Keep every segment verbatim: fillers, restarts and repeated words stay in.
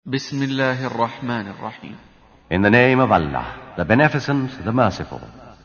بسم الله الرحمن الرحيم. In the name of Allah, the Beneficent, the Merciful.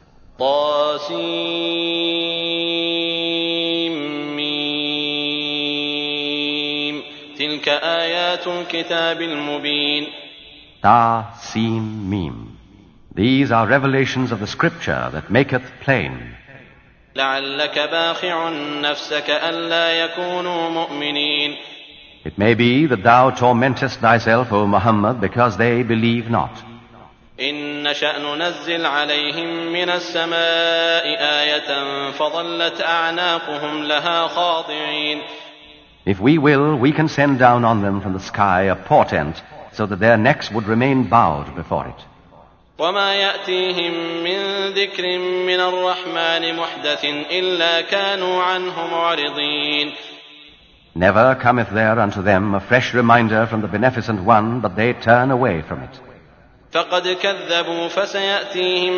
طاسيم تلك آيات الكتاب المبين. Ta, Sin, Mim. These are revelations of the Scripture that maketh plain. لعلك باخع نفسك ألا يكونوا مؤمنين. It may be that thou tormentest thyself, O Muhammad, because they believe not. إن نشأ ننزل عليهم من السماء آية فظلت أعناقهم لها خاضعين. If we will, we can send down on them from the sky a portent, so that their necks would remain bowed before it. وما يأتيهم من ذكر من الرحمن محدث إلا كانوا عنه معرضين. Never cometh there unto them a fresh reminder from the Beneficent One, but they turn away from it. فقد كذبوا فسيأتيهم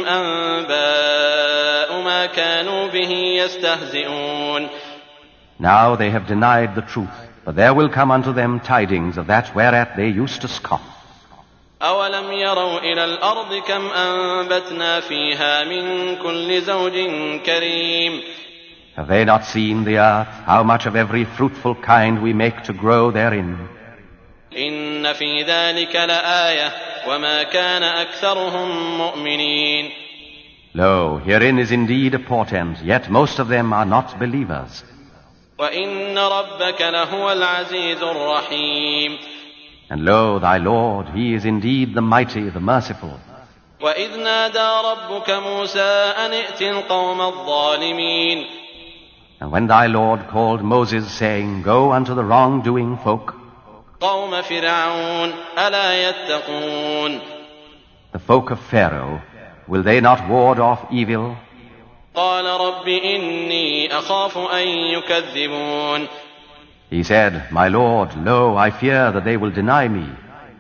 أنباء ما كانوا به يستهزئون. Now they have denied the truth, but there will come unto them tidings of that whereat they used to scoff. أولم يروا إلى الأرض كم أنبتنا فيها من كل زوج كريم. Have they not seen the earth, how much of every fruitful kind we make to grow therein? إن في ذلك لآية وما كان أكثرهم مؤمنين. Lo, herein is indeed a portent, yet most of them are not believers. وإن ربك لهو العزيز الرحيم. And lo, thy Lord, he is indeed the mighty, the merciful. وإذ نادى ربك موسى أن ائت القوم الظالمين. And when thy Lord called Moses, saying, Go unto the wrongdoing folk, قوم فرعون ألا يتقون. the folk of Pharaoh, will they not ward off evil? قال رب إني أخاف أن يكذبون. He said, My Lord, lo, I fear that they will deny me.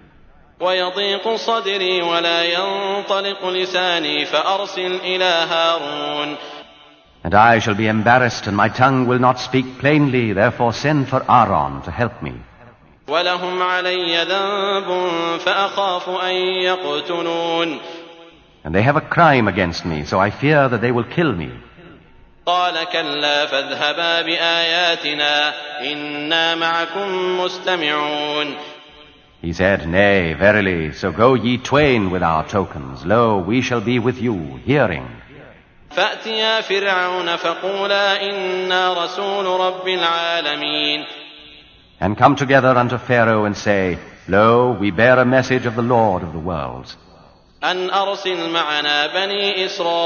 ويضيق صدري ولا ينطلق لساني فأرسل إلى هارون. And I shall be embarrassed, and my tongue will not speak plainly, therefore send for Aaron to help me. ولهم علي ذنب فأخاف أن يقتلون. And they have a crime against me, so I fear that they will kill me. قال كلا فاذهبا بآياتنا إنا معكم مستمعون. He said, Nay, verily, so go ye twain with our tokens. Lo, we shall be with you, hearing. فأتيا فرعون فقولا إنا رسول رب العالمين. And come together unto Pharaoh and say, Lo, we bear a message of the Lord of the worlds. أن أرسل معنا بني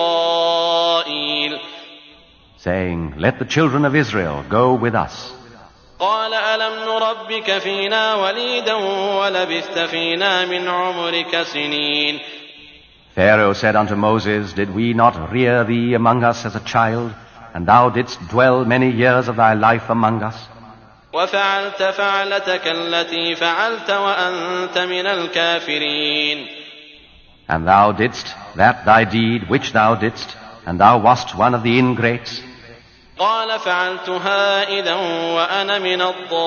إسرائيل. Saying, Let the children of Israel go with us. قال ألم نربك فينا وليدا ولبثت فينا من عمرك سنين. Pharaoh said unto Moses, Did we not rear thee among us as a child, and thou didst dwell many years of thy life among us? وفعلت فعلتك التي فعلت وأنت من الكافرين. And thou didst that thy deed which thou didst, and thou wast one of the ingrates. قال فعلتها إذا وأنا من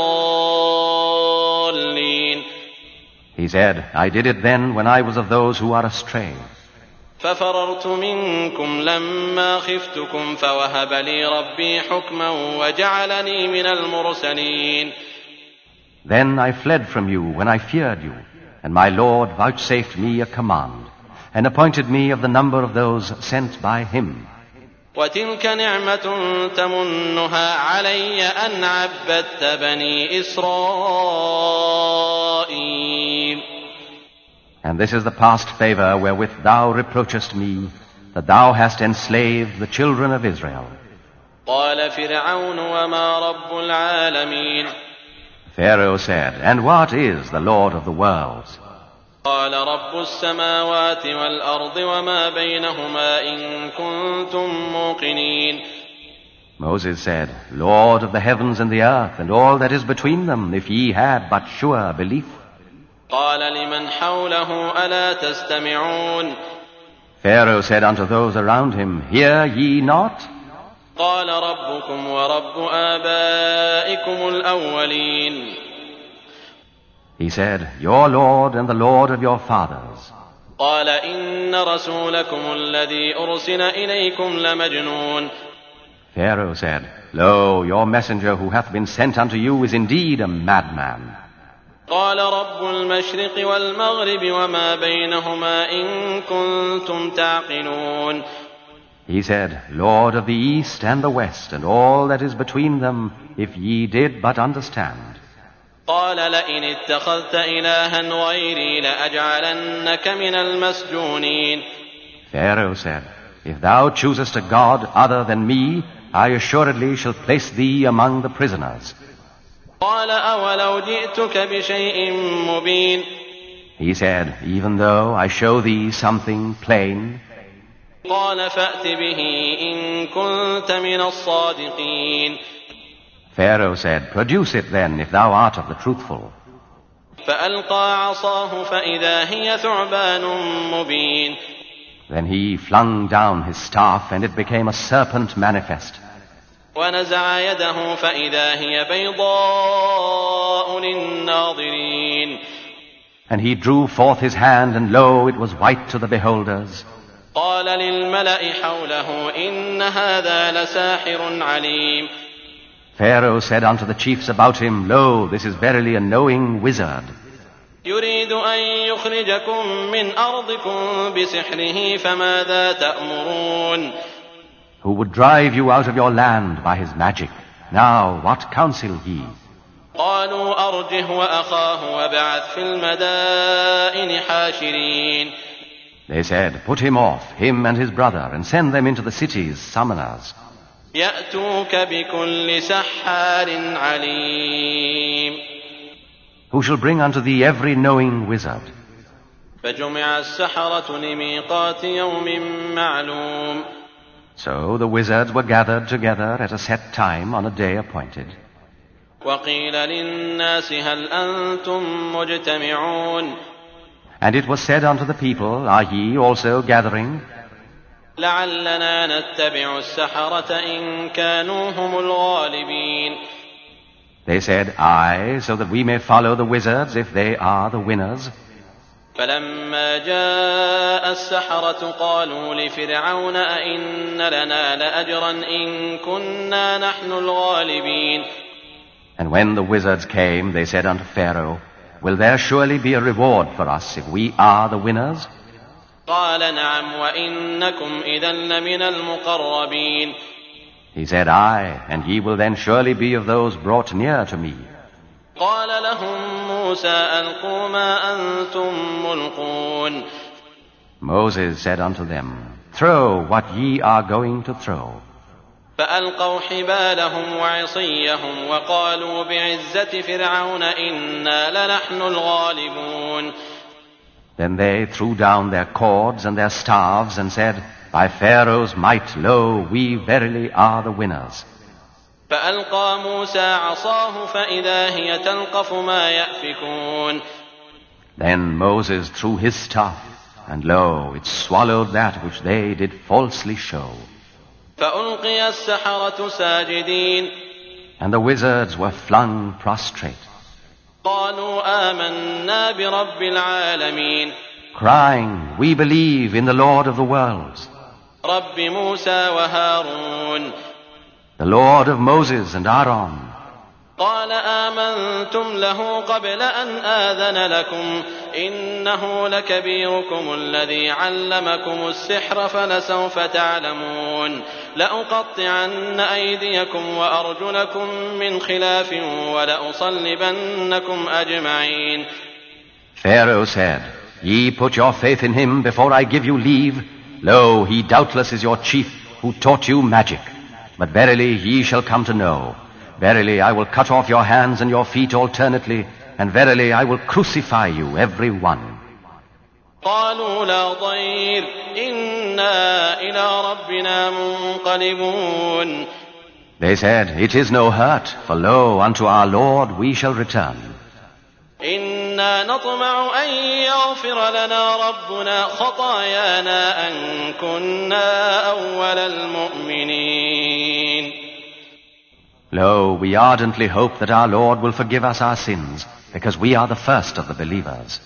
الضالين. He said, I did it then when I was of those who are astray. ففررت منكم لما خفتكم فوهب لي ربي حكما وجعلني من المرسلين. Then I fled from you when I feared you, and my Lord vouchsafed me a command, and appointed me of the number of those sent by him. وتلك نعمة تمنها علي أن عبدت بني إسرائيل. And this is the past favor wherewith thou reproachest me, that thou hast enslaved the children of Israel. قال فرعون وما رب العالمين. Pharaoh said, And what is the Lord of the worlds? قال رب السماوات والأرض وما بينهما إن كنتم موقنين. Moses said, Lord of the heavens and the earth, and all that is between them, if ye had but sure belief. قال لمن حوله ألا تستمعون. Pharaoh said unto those around him, Hear ye not? قال ربكم ورب آبائكم الأولين. He said, "Your Lord and the Lord of your fathers." قال إن رسولكم الذي أرسل إليكم لمجنون. Pharaoh said, "Lo, your messenger who hath been sent unto you is indeed a madman." قال رب المشرق والمغرب وما بينهما إن كنتم تعقلون. He said, "Lord of the east and the west, and all that is between them, if ye did but understand." قال لئن اتخذت إلها غيري لأجعلنك من المسجونين. Pharaoh said, "If thou choosest a god other than me, I assuredly shall place thee among the prisoners." قال أولو جئتك بشيء مبين. He said, "Even though I show thee something plain." قال فأت به إن كنت من الصادقين. Pharaoh said, "Produce it then, if thou art of the truthful." فألقى عصاه فإذا هي ثعبان مبين. Then he flung down his staff, and it became a serpent manifest. ونزع يده فإذا هي بيضاء للناظرين. And he drew forth his hand, and lo, it was white to the beholders. قال للملأ حوله إن هذا لساحر عليم. Pharaoh said unto the chiefs about him, "Lo, this is verily a knowing wizard, يريد أن يخرجكم من أرضكم بسحره فماذا تأمرون. who would drive you out of your land by his magic. Now, what counsel ye?" قالوا أرجه وأخاه وابعث في المدائن حاشرين. They said, "Put him off, him and his brother, and send them into the cities, summoners, يأتوك بكل سحار عليم. who shall bring unto thee every knowing wizard." فجمع السحرة لميقات يوم معلوم. So the wizards were gathered together at a set time on a day appointed. وقيل للناس هل أنتم مجتمعون. And it was said unto the people, "Are ye also gathering? لعلنا نتبع السحرة إن كانوا هم الغالبين. They said, "Aye, so that we may follow the wizards if they are the winners." فلما جاء السحرة قالوا لفرعون أئن لنا لأجرا إن كنا نحن الغالبين. And when the wizards came, they said unto Pharaoh, "Will there surely be a reward for us if we are the winners?" قال نعم وإنكم إذا لمن المقربين. He said, "Aye, and ye will then surely be of those brought near to me." قال لهم موسى ألقوا ما أنتم ملقون. Moses said unto them, "Throw what ye are going to throw." فألقوا حبالهم وعصيهم وقالوا بعزة فرعون إنا لنحن الغالبون. Then they threw down their cords and their staves and said, "By Pharaoh's might, lo, we verily are the winners." فألقى موسى عصاه فإذا هي تلقف ما يأفكون. Then Moses threw his staff, and lo, it swallowed that which they did falsely show. فألقي السحرة ساجدين. And the wizards were flung prostrate, قالوا آمنا برب العالمين. crying, "We believe in the Lord of the worlds, رب موسى وهارون. the Lord of Moses and Aaron." قال آمنتم له قبل أن آذن لكم إنه لكبيركم الذي علمكم السحر فلسوف تعلمون لأقطعن أيديكم وأرجلكم من خلاف ولأصلبنكم أجمعين. Pharaoh said, "Ye put your faith in him before I give you leave. Lo, he doubtless is your chief who taught you magic. But verily ye shall come to know. Verily I will cut off your hands and your feet alternately, and verily I will crucify you every one." قالوا لا ضير إنا إلى ربنا منقلبون. They said, "It is no hurt, for lo, unto our Lord we shall return. إنا نطمع أن يغفر لنا ربنا خطايانا أن كنا أول المؤمنين. Lo, we ardently hope that our Lord will forgive us our sins, because we are the first of the believers.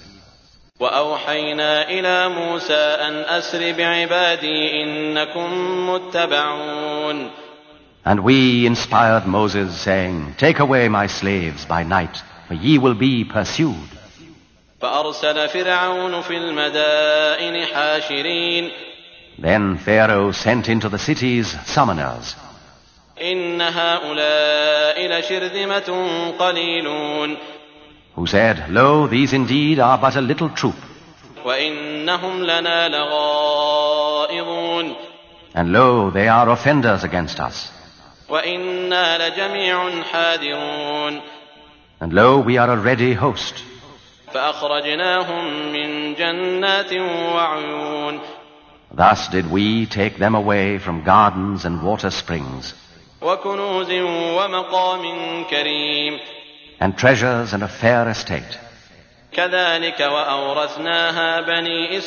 وأوحينا إلى موسى أن أسر بعبادي إنكم متبعون. And we inspired Moses, saying, Take away my slaves by night, for ye will be pursued. فأرسل فرعون في المدائن حاشرين. Then Pharaoh sent into the cities summoners. إن هؤلاء لشرذمة قليلون. Who said, Lo, these indeed are but a little troop. وإنهم لنا لغائظون. And lo, they are offenders against us. وإنا لجميع حاذرون. And lo, we are a ready host. فأخرجناهم من جنات وعيون. Thus did we take them away from gardens and water springs, وكنوز ومقام كريم. and treasures and a fair estate. كذلك وأورثناها بني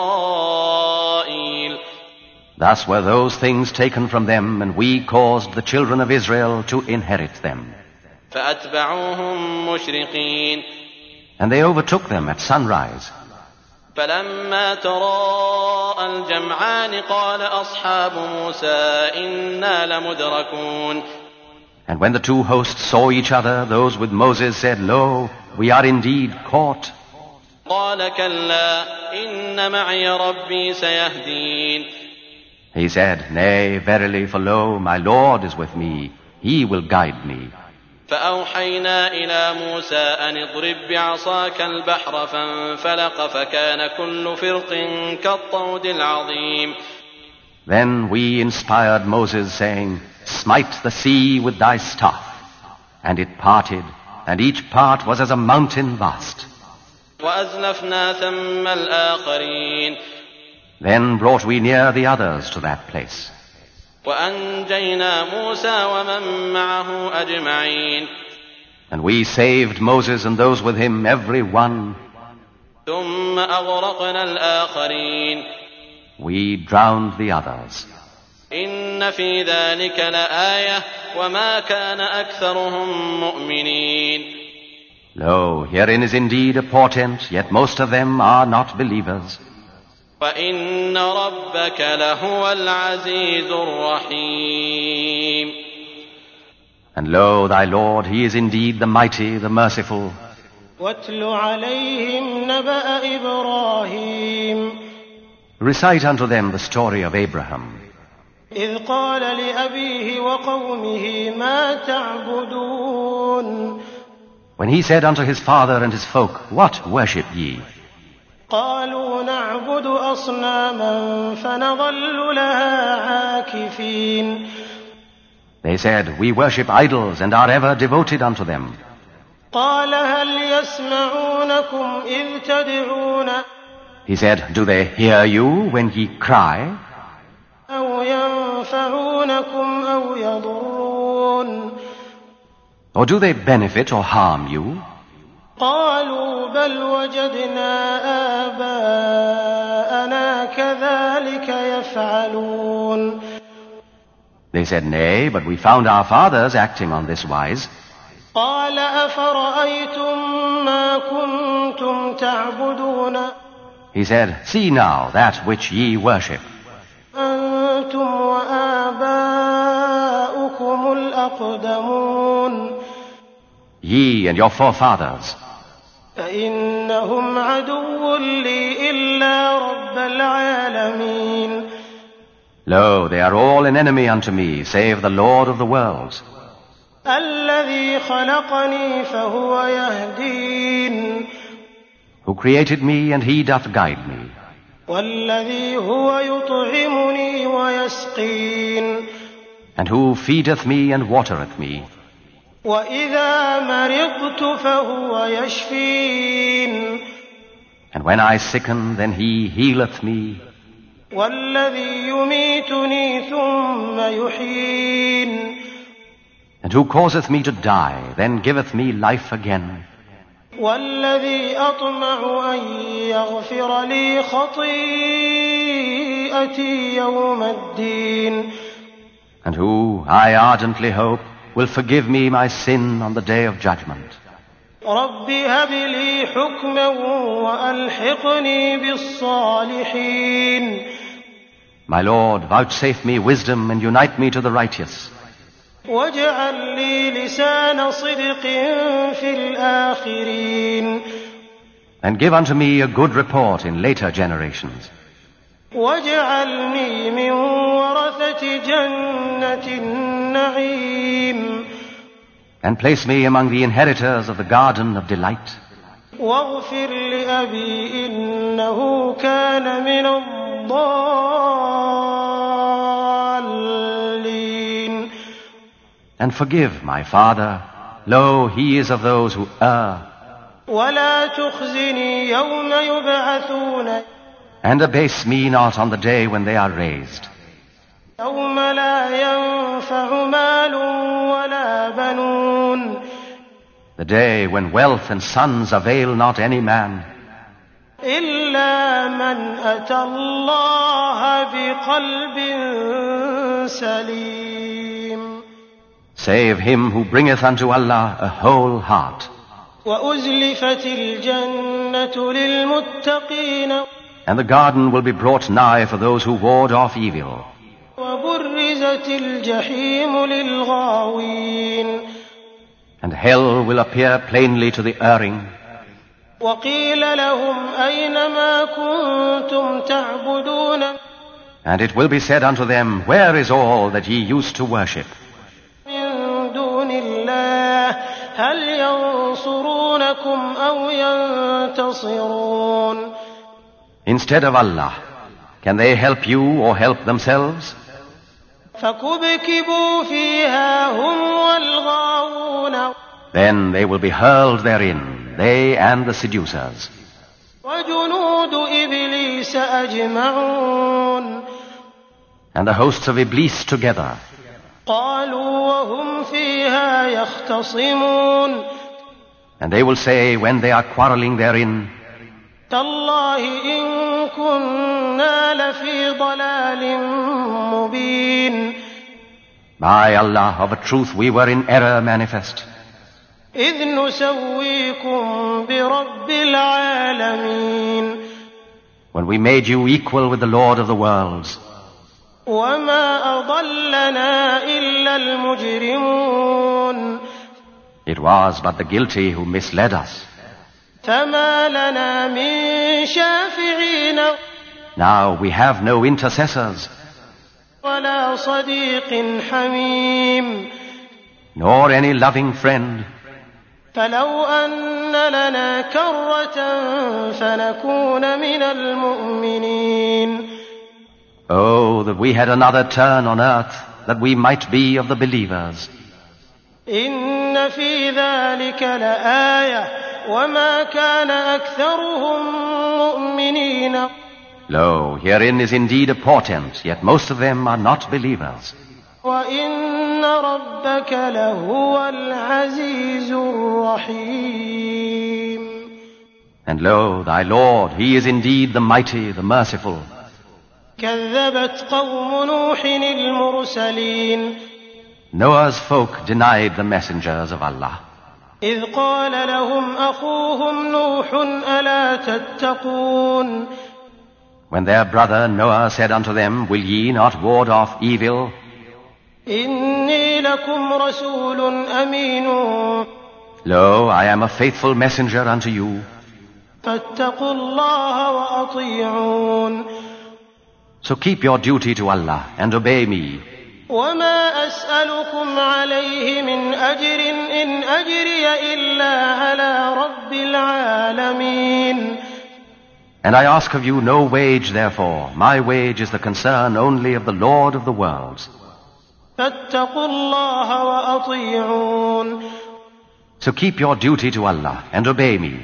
إسرائيل. Thus were those things taken from them, and we caused the children of Israel to inherit them. فأتبعوهم مشرقين. And they overtook them at sunrise. فلما تراءى الجمعان قال أصحاب موسى إنا لمدركون. And when the two hosts saw each other, those with Moses said, Lo, we are indeed caught. قال كلا إن معي ربي سيهدين. He said, Nay, verily, for lo, my Lord is with me. He will guide me. فأوحينا إلى موسى أن اضرب بعصاك البحر فانفلق فكان كل فرق كالطود العظيم. Then we inspired Moses, saying, Smite the sea with thy staff. And it parted, and each part was as a mountain vast. وأزلفنا ثم الآخرين. Then brought we near the others to that place. وأنجينا موسى ومن معه أجمعين. And we saved Moses and those with him, every one. ثم أغرقنا الآخرين. We drowned the others. إن في ذلك لآية وما كان أكثرهم مؤمنين. Lo, herein is indeed a portent, yet most of them are not believers. وإن ربك لهو العزيز الرحيم. And lo, thy Lord, he is indeed the mighty, the merciful. واتل عليهم نبأ إبراهيم. Recite unto them the story of Abraham. إذ قال لأبيه وقومه ما تعبدون. When he said unto his father and his folk, What worship ye? قالوا نعبد أصناما فنظل لها عاكفين. They said, We worship idols and are ever devoted unto them. قال هل يسمعونكم إذ تدعون. He said, Do they hear you when ye cry? أو ينفعونكم أو يضرون. Or do they benefit or harm you? قالوا بل وجدنا آباءنا كذلك يفعلون. They said, Nay, but we found our fathers acting on this wise. قال أفرأيتم ما كنتم تعبدون. He said, See now that which ye worship. أنتم وآباؤكم الأقدمون. Ye and your forefathers. فإنهم عدو لي إلا رب العالمين. Lo, they are all an enemy unto me, save the Lord of the worlds. الذي خلقني فهو يهدين. Who created me, and he doth guide me. والذي هو يطعمني ويسقين. And who feedeth me and watereth me. وإذا مرضت فهو يشفين. And when I sicken, then he healeth me. والذي يميتني ثم يحيين. And who causeth me to die, then giveth me life again. والذي أطمع أن يغفر لي خطيئتي يوم الدين. And who, I ardently hope, will forgive me my sin on the day of judgment. رب هب لي حكما وألحقني بالصالحين. My Lord, vouchsafe me wisdom and unite me to the righteous. واجعل لي لسان صدق في الآخرين. And give unto me a good report in later generations. واجعلني من ورثة جنة النعيم. And place me among the inheritors of the garden of delight. واغفر لأبي إنه كان من الضالين. And forgive my father. Lo, he is of those who err. ولا تخزني يوم يبعثون. And abase me not on the day when they are raised. يوم لا ينفع مال ولا بنون. The day when wealth and sons avail not any man. إلا من أتى الله بقلب سليم. Save him who bringeth unto Allah a whole heart. وأزلفت الجنة للمتقين. And the garden will be brought nigh for those who ward off evil. وبرزت الجحيم للغاوين. And hell will appear plainly to the erring. وقيل لهم أين ما كنتم تعبدون. And it will be said unto them, where is all that ye used to worship? من دون الله هل ينصرونكم أو ينتصرون. Instead of Allah, can they help you or help themselves? فكبكبوا فيها هم والغاوون. Then they will be hurled therein, they and the seducers. وجنود إبليس أجمعون. And the hosts of Iblis together. قالوا وهم فيها يختصمون. And they will say when they are quarreling therein, تالله إن كنا لفي ضلال مبين. by Allah, of a truth we were in error manifest. إذ نسويكم برب العالمين. When we made you equal with the Lord of the worlds. وما أضلنا إلا المجرمون. It was but the guilty who misled us. فما لنا من شافعين. Now we have no intercessors, ولا صديق حميم. nor any loving friend. فلو أن لنا كرة فنكون من المؤمنين. Oh, that we had another turn on earth, that we might be of the believers. إن في ذلك لآية وما كان أكثرهم مؤمنين. Lo, herein is indeed a portent, yet most of them are not believers. وإن ربك لهو العزيز الرحيم. And lo, thy Lord, he is indeed the mighty, the merciful. كذبت قوم نوح المرسلين. Noah's folk denied the messengers of Allah. إذ قال لهم أخوهم نوح ألا تتقون. When their brother Noah said unto them, will ye not ward off evil? إني لكم رسول أمين. Lo, I am a faithful messenger unto you. فاتقوا الله وأطيعون. So keep your duty to Allah and obey me. وما أسألكم عليه من أجر إن أجري إلا على رب العالمين. And I ask of you no wage therefore. My wage is the concern only of the Lord of the worlds. فاتقوا الله وأطيعون. So keep your duty to Allah and obey me.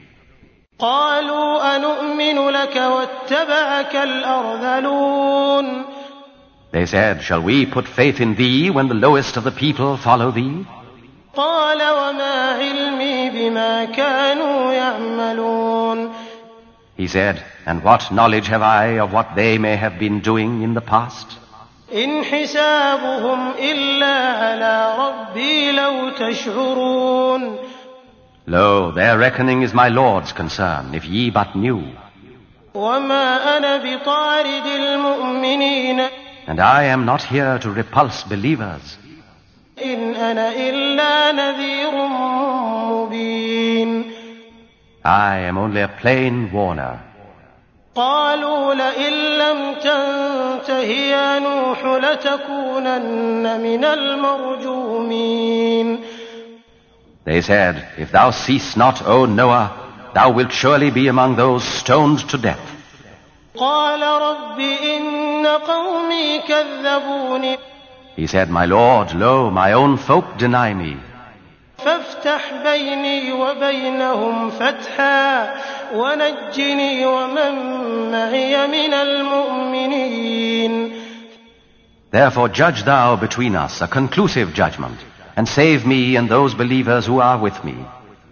قالوا أنؤمن لك واتبعك الأرذلون. They said, shall we put faith in thee when the lowest of the people follow thee? قال وما علمي بما كانوا يعملون. He said, and what knowledge have I of what they may have been doing in the past? إن حسابهم إلا على ربي لو تشعرون. Lo, their reckoning is my Lord's concern, if ye but knew. وما أنا بطارد المؤمنين. And I am not here to repulse believers. إن أنا إلا نذير مبين. I am only a plain warner. قالوا لئن لم تنته يا نوح لتكونن من المرجومين. They said, if thou cease not, O Noah, thou wilt surely be among those stoned to death. قال رب إن قومي كذبوني. He said, my Lord, lo, my own folk deny me. فافتح بيني وبينهم فتحا ونجني ومن معي من المؤمنين. Therefore judge thou between us a conclusive judgment, and save me and those believers who are with me.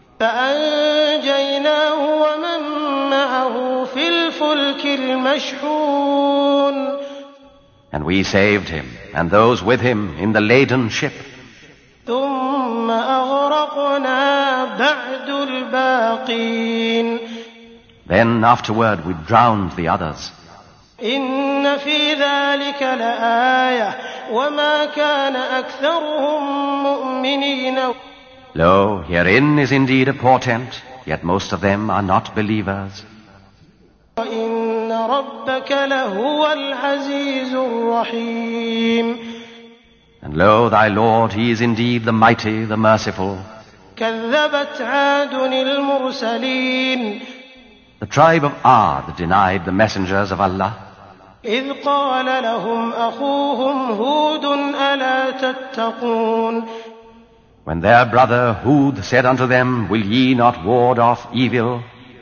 فأنجيناه ومن معه في الفلك المشحون. And we saved him and those with him in the laden ship. ثم أغرقنا بعد الباقين. Then afterward we drowned the others. إن في ذلك لآية وما كان أكثرهم مؤمنين. Lo, herein is indeed a portent, yet most of them are not believers. وإن ربك لهو العزيز الرحيم. And lo, thy Lord, he is indeed the mighty, the merciful. كذبت عاد المرسلين. The tribe of Ad denied the messengers of Allah. إذ قال لهم أخوهم هود ألا تتقون. When their brother Hud said unto them, will ye not ward off evil?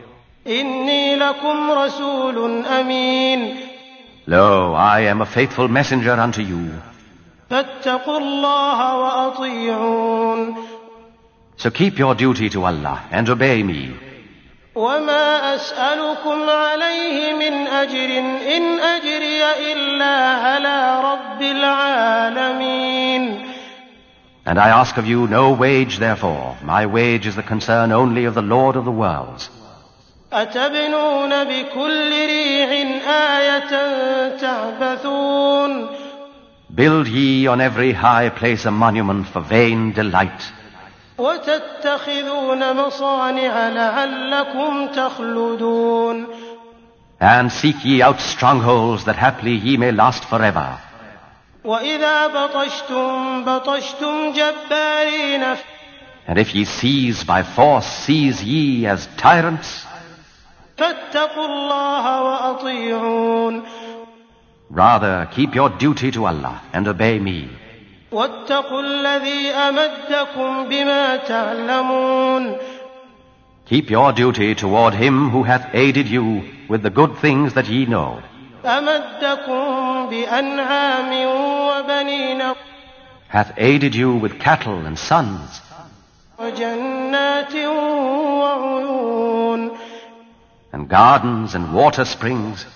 إني لكم رسول أمين. Lo, I am a faithful messenger unto you. فاتقوا الله وأطيعون. So keep your duty to Allah and obey me. وما أسألكم عليه من أجر إن أجري إلا على رب العالمين. And I ask of you no wage therefore. My wage is the concern only of the Lord of the worlds. أتبنون بكل ريع آية تعبثون. Build ye on every high place a monument for vain delight. وتتخذون مصانع لعلكم تخلدون. And seek ye out strongholds that haply ye may last forever. وإذا بطشتم بطشتم جبارين. And if ye seize by force, seize ye as tyrants. فاتقوا الله وأطيعون. Rather, keep your duty to Allah and obey me. واتقوا الذي أمدكم بما تعلمون. Keep your duty toward him who hath aided you with the good things that ye know. أمدكم بأنعام وبنين. Hath aided you with cattle and sons. وجنات وعيون. And gardens and water springs.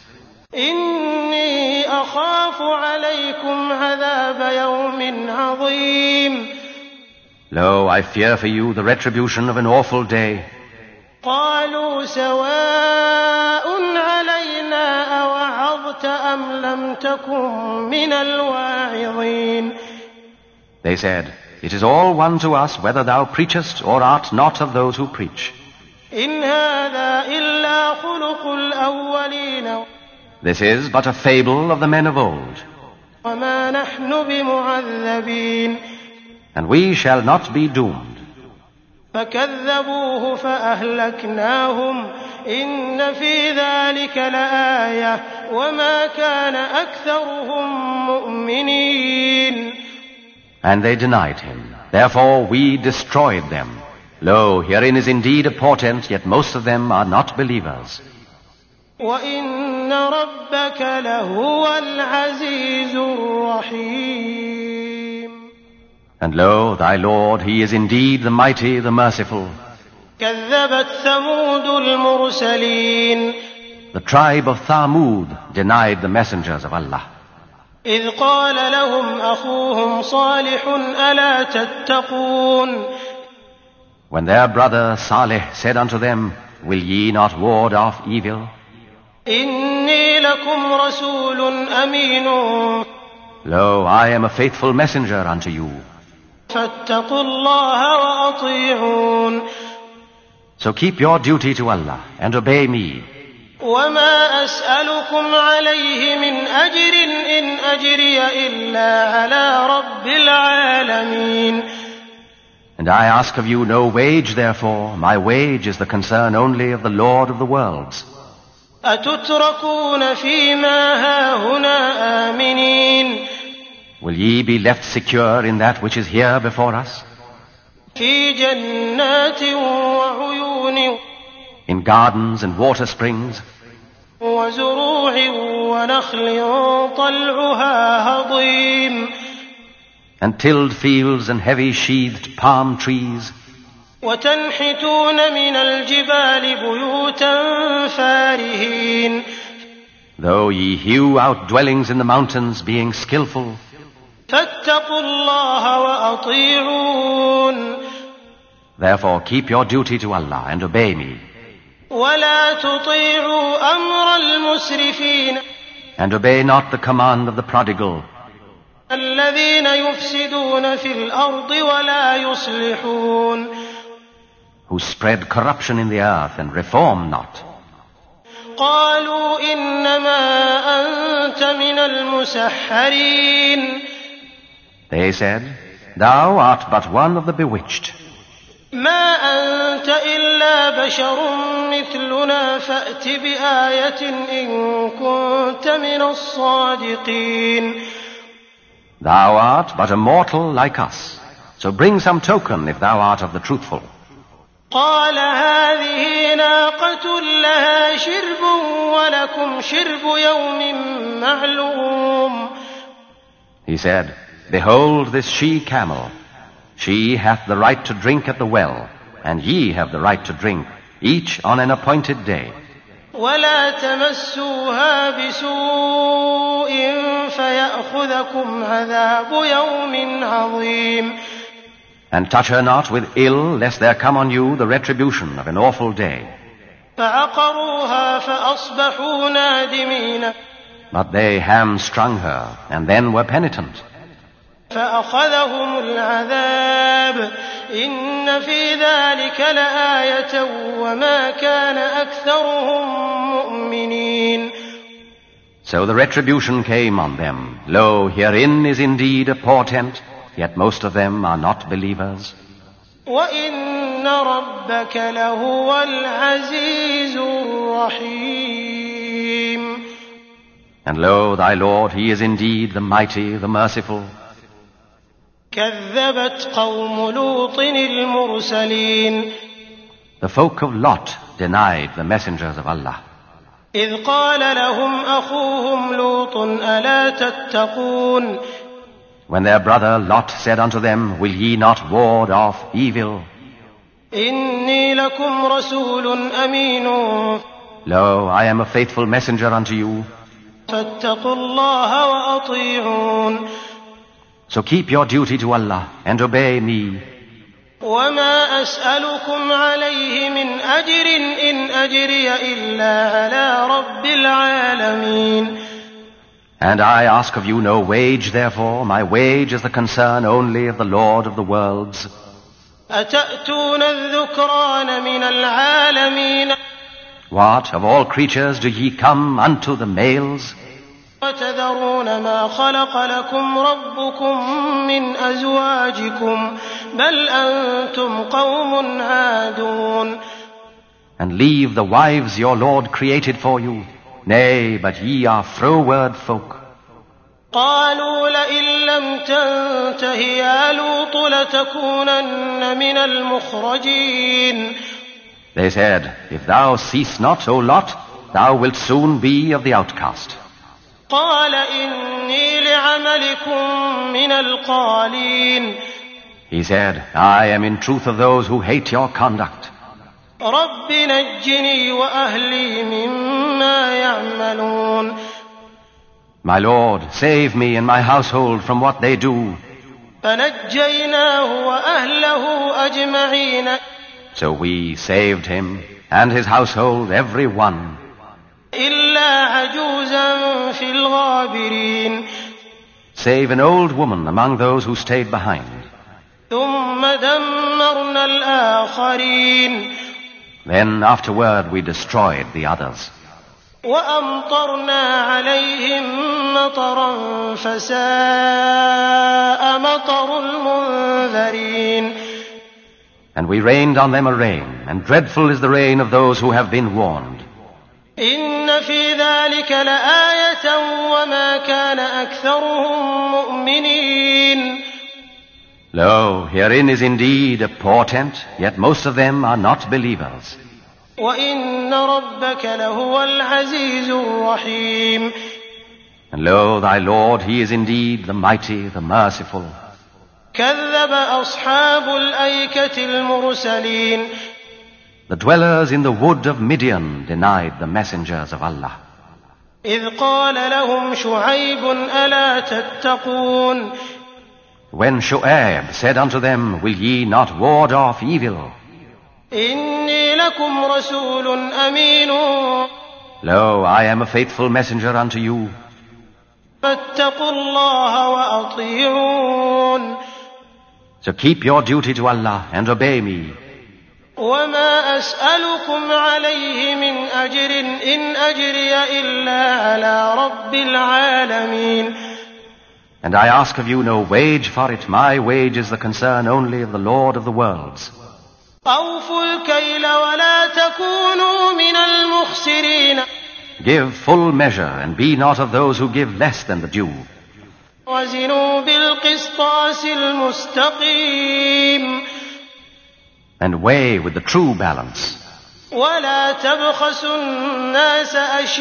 إني أخاف عليكم عذاب يوم عظيم. Lo, I fear for you the retribution of an awful day. قالوا سواء علينا أوعظت أم لم تكن من الواعظين. They said, it is all one to us whether thou preachest or art not of those who preach. إن هذا إلا خلق الأولين. This is but a fable of the men of old. وما نحن بمعذبين. And we shall not be doomed. فكذبوه فأهلكناهم إن في ذلك لآية وما كان أكثرهم مؤمنين. And they denied him. Therefore we destroyed them. Lo, herein is indeed a portent, yet most of them are not believers. وإن ربك لهو العزيز الرحيم. And lo, thy Lord, he is indeed the mighty, the merciful. كذبت ثمود المرسلين. The tribe of Thamud denied the messengers of Allah. إذ قال لهم أخوهم صالح ألا تتقون. When their brother Salih said unto them, Will ye not ward off evil? إني لكم رسول أمين. Lo, I am a faithful messenger unto you. فاتقوا الله وأطيعون. So keep your duty to Allah and obey me. وما أسألكم عليه من أجر إن أجري إلا على رب العالمين. And I ask of you no wage, therefore. My wage is the concern only of the Lord of the worlds. أتتركون فيما هاهنا آمنين. Will ye be left secure in that which is here before us? في جنات وعيون. In gardens and water springs, وزروع ونخل طلعها هضيم. and tilled fields and heavy sheathed palm trees, وتنحتون من الجبال بيوتا فارهين. though ye hew out dwellings in the mountains, being skillful. فاتقوا الله وأطيعون. Therefore keep your duty to Allah and obey me. ولا تطيعوا أمر المسرفين. And obey not the command of the prodigal, الذين يفسدون في الأرض ولا يصلحون. who spread corruption in the earth and reform not. قالوا إنما أنت من المسحرين. They said, Thou art but one of the bewitched. ما أنت إلا بشر مثلنا فأت بآية إن كنت من الصادقين. Thou art but a mortal like us, so bring some token if thou art of the truthful. قال هذه ناقة لها شرب ولكم شرب يوم معلوم. He said, Behold this she-camel. She hath the right to drink at the well, and ye have the right to drink, each on an appointed day. ولا تمسوها بسوء فيأخذكم عذاب يوم عظيم. And touch her not with ill, lest there come on you the retribution of an awful day. فعقروها فأصبحوا نادمين. But they hamstrung her, and then were penitent. فأخذهم العذاب إن في ذلك لآية وما كان أكثرهم مؤمنين. So the retribution came on them. Lo, herein is indeed a portent, yet most of them are not believers. وإن ربك لهو العزيز الرحيم. And lo, thy Lord, he is indeed the mighty, the merciful. كذبت قوم لوط المرسلين. The folk of Lot denied the messengers of Allah. إذ قال لهم أخوهم لوط ألا تتقون. When their brother Lot said unto them, Will ye not ward off evil? إني لكم رسول أمين. Lo, I am a faithful messenger unto you. فاتقوا الله وأطيعون. So keep your duty to Allah and obey me. وما أسألكم عليه من أجر إن أجري إلا على رب العالمين. And I ask of you no wage, therefore. My wage is the concern only of the Lord of the worlds. أتأتون الذكران من العالمين. What, of all creatures do ye come unto the males? وتذرون ما خلق لكم ربكم من أزواجكم بل أنتم قوم عادون. And leave the wives your Lord created for you. Nay, but ye are froward folk. قالوا لئن لم تنته يا لوط لتكونن من المخرجين. They said, If thou cease not, O Lot, thou wilt soon be of the outcast. قال إني لعملكم من القالين. He said, I am in truth of those who hate your conduct. رب نجني وأهلي مما يعملون. My Lord, save me and my household from what they do. فنجيناه وأهله أجمعين. So we saved him and his household, every one. إلا عجوزا في الغابرين. Save an old woman among those who stayed behind. ثم دمرنا الآخرين. Then afterward we destroyed the others. وأمطرنا عليهم مطرا فساء مطر المنذرين. And we rained on them a rain, and dreadful is the rain of those who have been warned. إن في ذلك لآية وما كان أكثرهم مؤمنين. Lo, herein is indeed a portent, yet most of them are not believers. وإن ربك لهو العزيز الرحيم. And lo, thy Lord, he is indeed the mighty, the merciful. كذب أصحاب الأيكة المرسلين. The dwellers in the wood of Midian denied the messengers of Allah. إذ قال لهم شعيب ألا تتقون. When Shu'aib said unto them, will ye not ward off evil? إني لكم رسول أمين. Lo, I am a faithful messenger unto you. فاتقوا الله وأطيعون. So keep your duty to Allah and obey me. وما أسألكم عليه من أجر إن أجري إلا على رب العالمين. And I ask of you no wage for it. My wage is the concern only of the Lord of the worlds. أوفوا الكيل ولا تكونوا من المخسرين. Give full measure and be not of those who give less than the due. وزنوا بالقسطاس المستقيم. And weigh with the true balance. ولا تبخسوا الناس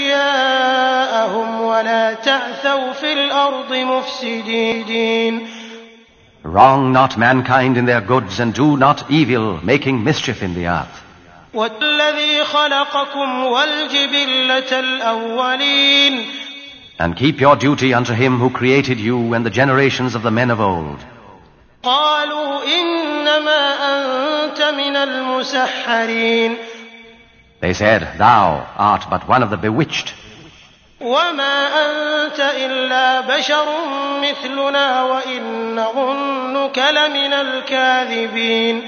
أشياءهم ولا تعثوا في الأرض مفسدين. Wrong not mankind in their goods, and do not evil, making mischief in the earth. والذي خلقكم والجبلة الأولين. And keep your duty unto him who created you and the generations of the men of old. قالوا إنما أنت من المسحرين. They said, thou art but one of the bewitched. وما أنت إلا بشر مثلنا وإن نظنك لمن الكاذبين.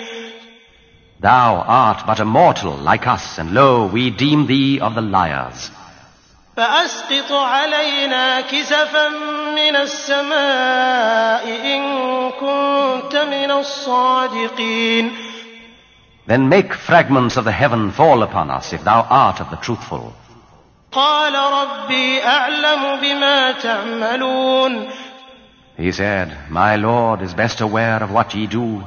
Thou art but a mortal like us, and lo, we deem thee of the liars. فأسقط علينا كسفا من السماء إن كنت من الصادقين. Then make fragments of the heaven fall upon us, if thou art of the truthful. قال ربي أعلم بما تعملون. He said, my Lord is best aware of what ye do.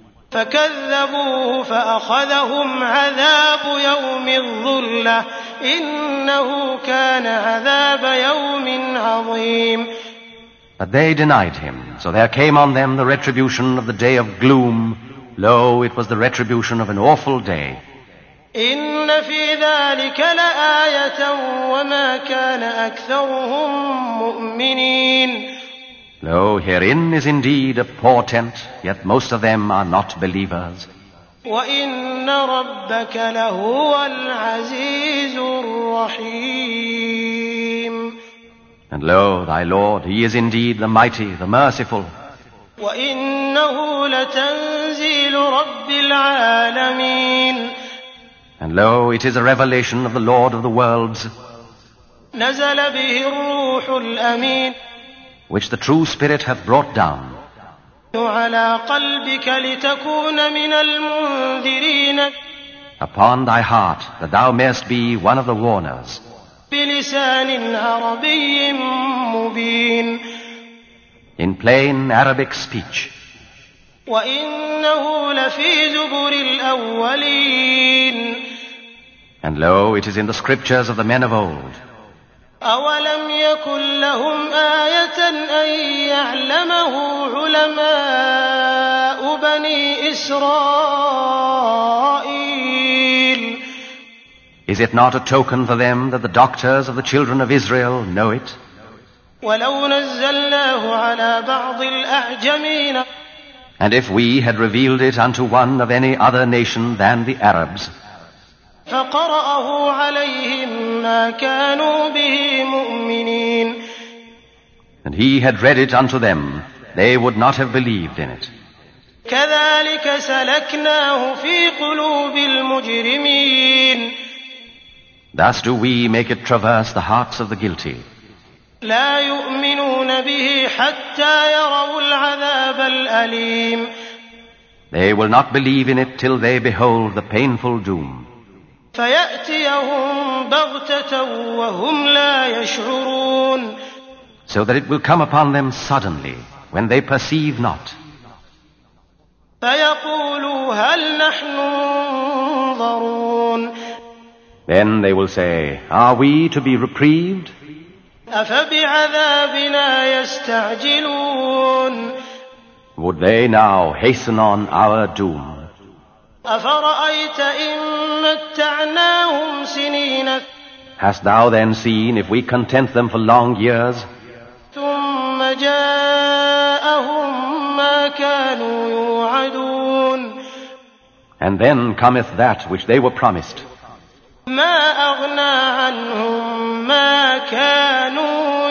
فكذبوه فأخذهم عذاب يوم الظلة إنه كان عذاب يوم عظيم. But they denied him, so there came on them the retribution of the day of gloom. Lo, it was the retribution of an awful day. إن في ذلك لآية وما كان أكثرهم مؤمنين. Lo, herein is indeed a portent, yet most of them are not believers. وإن ربك لهو العزيز الرحيم. And lo, thy Lord, he is indeed the mighty, the merciful. وإنه لتنزيل رب العالمين. And lo, it is a revelation of the Lord of the worlds, نزل به الروح الأمين. which the true Spirit hath brought down. على قلبك لتكون من المنذرين. Upon thy heart, that thou mayest be one of the warners. بلسان عربي مبين. In plain Arabic speech. وإنه لفي زبر الأولين. And lo, it is in the scriptures of the men of old. أولم يكن لهم آية أن يعلمه علماء بني إسرائيل. Is it not a token for them that the doctors of the children of Israel know it? ولو نزلناه على بعض الأعجمين And if we had revealed it unto one of any other nation than the Arabs, فقرأه عليهم ما كانوا به مؤمنين, and he had read it unto them, they would not have believed in it. كذلك سلكناه في قلوب المجرمين. Thus do we make it traverse the hearts of the guilty. لا يؤمنون به حتى يروا العذاب الأليم. They will not believe in it till they behold the painful doom. فيأتيهم بغتة وهم لا يشعرون. So that it will come upon them suddenly, when they perceive not. فيقولوا هل نحن منظرون. Then they will say, are we to be reprieved? أفبعذابنا يستعجلون. Would they now hasten on our doom? أفرأيت إن متعناهم سنين. Hast thou then seen if we content them for long years? ثم جاءهم ما كانوا يوعدون. And then cometh that which they were promised. ما أغنى عنهم ما كانوا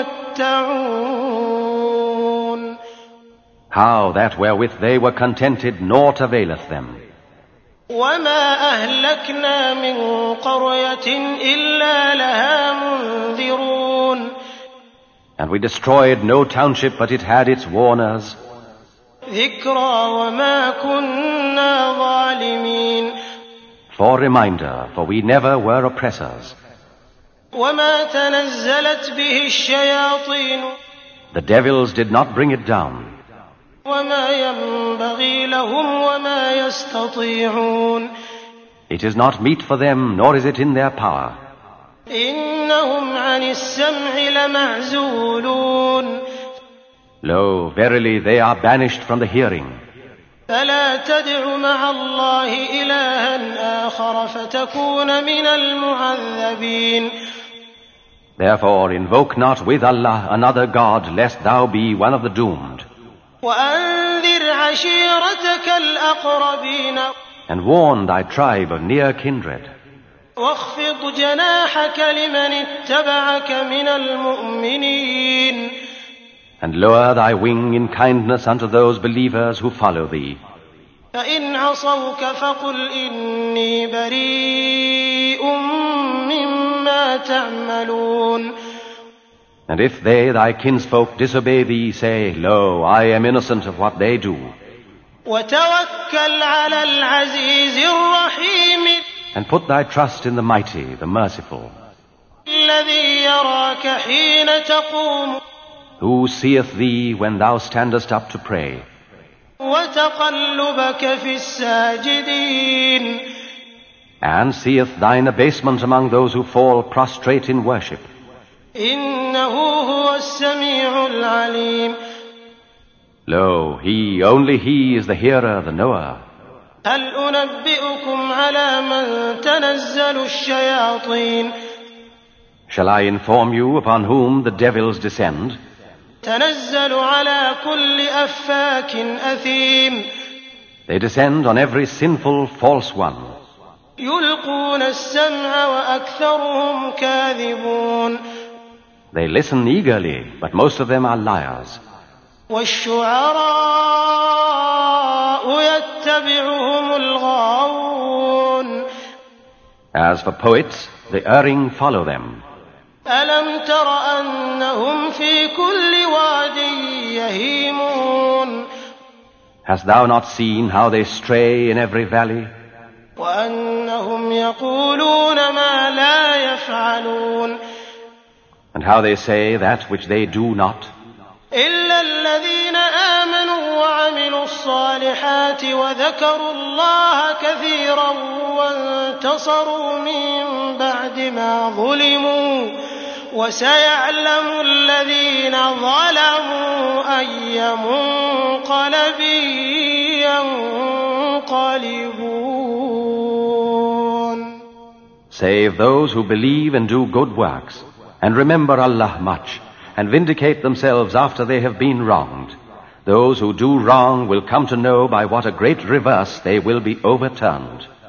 يمتعون. How that wherewith they were contented naught availeth them. وما أهلكنا من قرية إلا لها منذرون. And we destroyed no township but it had its warners. ذكرى وما كنا ظالمين. For reminder, for we never were oppressors. وما تنزلت به الشياطين. The devils did not bring it down. وما ينبغي لهم وما يستطيعون. It is not meet for them, nor is it in their power. إنهم عن السمع لمعزولون. Lo, verily they are banished from the hearing. فلا تدع مع الله إلها آخر فتكون من المعذبين. Therefore invoke not with Allah another God, lest thou be one of the doomed. وأنذر عشيرتك الأقربين. And warn thy tribe of near kindred. واخفض جناحك لمن اتبعك من المؤمنين. And lower thy wing in kindness unto those believers who follow thee. فإن عصوك فقل إني بريء مما تعملون. And if they, thy kinsfolk, disobey thee, say, Lo, I am innocent of what they do. وتوكل على العزيز الرحيم. And put thy trust in the mighty, the merciful, الذي يراك حين تقوم. who seeth thee when thou standest up to pray. وتقلبك في الساجدين. And seeth thine abasement among those who fall prostrate in worship. إنه هو السميع العليم. Lo, he, only he is the hearer, the knower. هل أنبئكم على من تنزل الشياطين. Shall I inform you upon whom the devils descend? تنزل على كل أفاك أثيم. They descend on every sinful, false one. يلقون السمع وأكثرهم كاذبون. They listen eagerly, but most of them are liars. والشعراء يتبعهم الغاوون. As for poets, the erring follow them. ألم تر أنهم في كل واد يهيمون. Hast thou not seen how they stray in every valley? وأنهم يقولون ما لا يفعلون. And how they say that which they do not? إلا الذين آمنوا وعملوا الصالحات وذكروا الله كثيرا وانتصروا من بعد ما ظلموا وسيعلم الذين ظلموا أي منقلب ينقلبون. Save those who believe and do good works, and remember Allah much, and vindicate themselves after they have been wronged. Those who do wrong will come to know by what a great reverse they will be overturned.